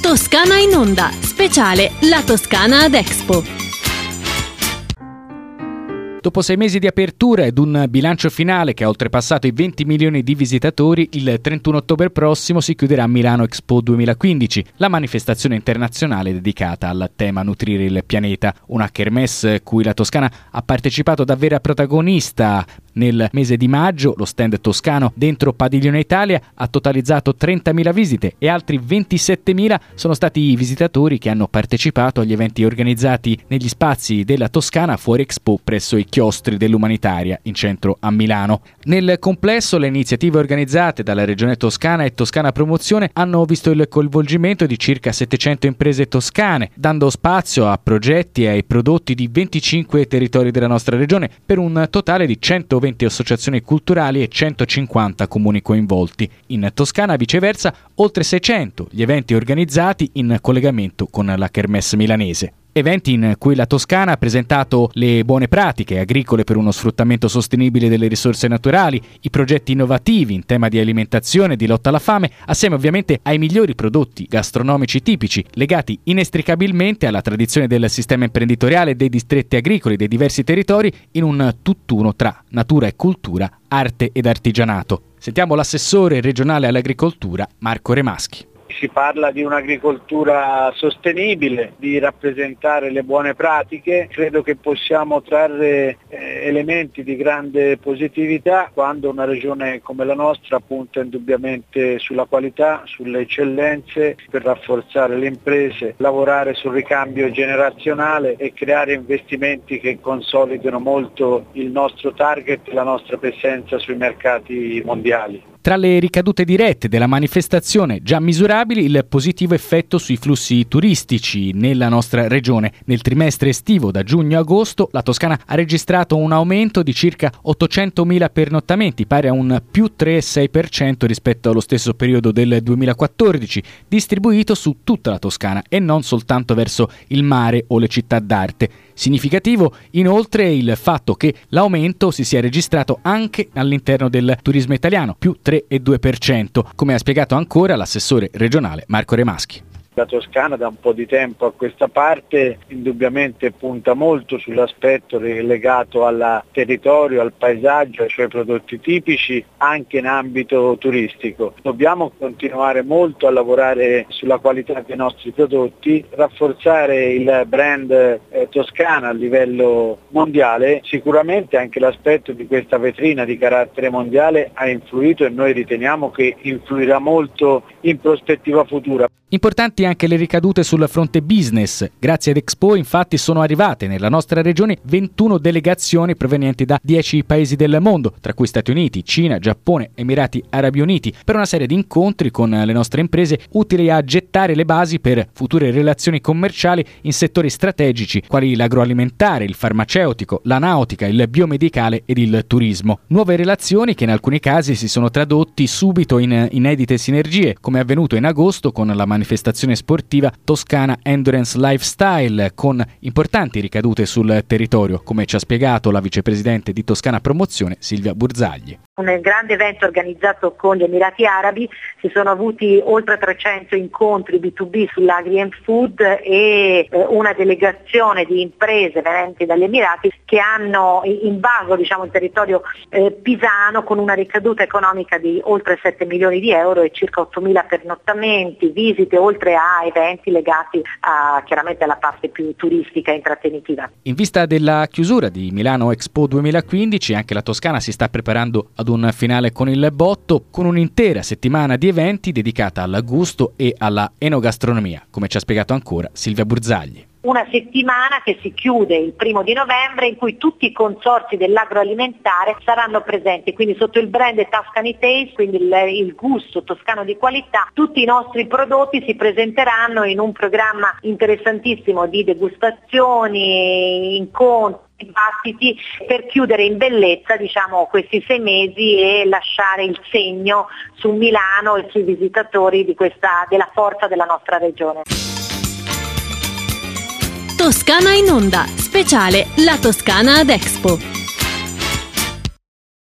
Toscana in onda, speciale La Toscana ad Expo. Dopo 6 mesi di apertura ed un bilancio finale che ha oltrepassato i 20 milioni di visitatori, il 31 ottobre prossimo si chiuderà Milano Expo 2015, la manifestazione internazionale dedicata al tema Nutrire il pianeta, una kermesse cui la Toscana ha partecipato da vera protagonista. Nel mese di maggio lo stand toscano dentro Padiglione Italia ha totalizzato 30.000 visite e altri 27.000 sono stati i visitatori che hanno partecipato agli eventi organizzati negli spazi della Toscana Fuori Expo presso i chiostri dell'Umanitaria in centro a Milano. Nel complesso le iniziative organizzate dalla Regione Toscana e Toscana Promozione hanno visto il coinvolgimento di circa 700 imprese toscane, dando spazio a progetti e ai prodotti di 25 territori della nostra regione per un totale di 120 associazioni culturali e 150 comuni coinvolti. In Toscana, viceversa, oltre 600 gli eventi organizzati in collegamento con la kermesse milanese. Eventi in cui la Toscana ha presentato le buone pratiche agricole per uno sfruttamento sostenibile delle risorse naturali, i progetti innovativi in tema di alimentazione e di lotta alla fame, assieme ovviamente ai migliori prodotti gastronomici tipici, legati inestricabilmente alla tradizione del sistema imprenditoriale dei distretti agricoli dei diversi territori in un tutt'uno tra natura e cultura, arte ed artigianato. Sentiamo l'assessore regionale all'agricoltura Marco Remaschi. Si parla di un'agricoltura sostenibile, di rappresentare le buone pratiche. Credo che possiamo trarre elementi di grande positività quando una regione come la nostra punta indubbiamente sulla qualità, sulle eccellenze per rafforzare le imprese, lavorare sul ricambio generazionale e creare investimenti che consolidino molto il nostro target e la nostra presenza sui mercati mondiali. Tra le ricadute dirette della manifestazione già misurabili il positivo effetto sui flussi turistici nella nostra regione. Nel trimestre estivo da giugno a agosto la Toscana ha registrato un aumento di circa 800.000 pernottamenti, pari a un più 3,6% rispetto allo stesso periodo del 2014, distribuito su tutta la Toscana e non soltanto verso il mare o le città d'arte. Significativo inoltre il fatto che l'aumento si sia registrato anche all'interno del turismo italiano, più 3,2%, come ha spiegato ancora l'assessore regionale Marco Remaschi. La Toscana da un po' di tempo a questa parte indubbiamente punta molto sull'aspetto legato al territorio, al paesaggio, ai suoi prodotti tipici, anche in ambito turistico. Dobbiamo continuare molto a lavorare sulla qualità dei nostri prodotti, rafforzare il brand Toscana a livello mondiale. Sicuramente anche l'aspetto di questa vetrina di carattere mondiale ha influito e noi riteniamo che influirà molto in prospettiva futura. Importanti anche le ricadute sul fronte business. Grazie ad Expo infatti sono arrivate nella nostra regione 21 delegazioni provenienti da 10 paesi del mondo, tra cui Stati Uniti, Cina, Giappone, Emirati Arabi Uniti, per una serie di incontri con le nostre imprese utili a gettare le basi per future relazioni commerciali in settori strategici quali l'agroalimentare, il farmaceutico, la nautica, il biomedicale ed il turismo. Nuove relazioni che in alcuni casi si sono tradotti subito in inedite sinergie, come è avvenuto in agosto con la manifestazione sportiva Toscana Endurance Lifestyle, con importanti ricadute sul territorio, come ci ha spiegato la vicepresidente di Toscana Promozione Silvia Burzagli. Un grande evento organizzato con gli Emirati Arabi, si sono avuti oltre 300 incontri B2B sull'agri and food e una delegazione di imprese venenti dagli Emirati che hanno invaso il territorio pisano con una ricaduta economica di oltre 7 milioni di euro e circa 8.000 pernottamenti, visite, oltre a eventi legati chiaramente alla parte più turistica e intrattenitiva. In vista della chiusura di Milano Expo 2015, anche la Toscana si sta preparando ad un finale con il botto, con un'intera settimana di eventi dedicata al gusto e alla enogastronomia, come ci ha spiegato ancora Silvia Burzagli. Una settimana che si chiude il 1° di novembre in cui tutti i consorzi dell'agroalimentare saranno presenti, quindi sotto il brand Tuscany Taste, quindi il gusto toscano di qualità, tutti i nostri prodotti si presenteranno in un programma interessantissimo di degustazioni, incontri, dibattiti per chiudere in bellezza questi 6 mesi e lasciare il segno su Milano e sui visitatori della forza della nostra regione. Toscana in onda, speciale La Toscana ad Expo.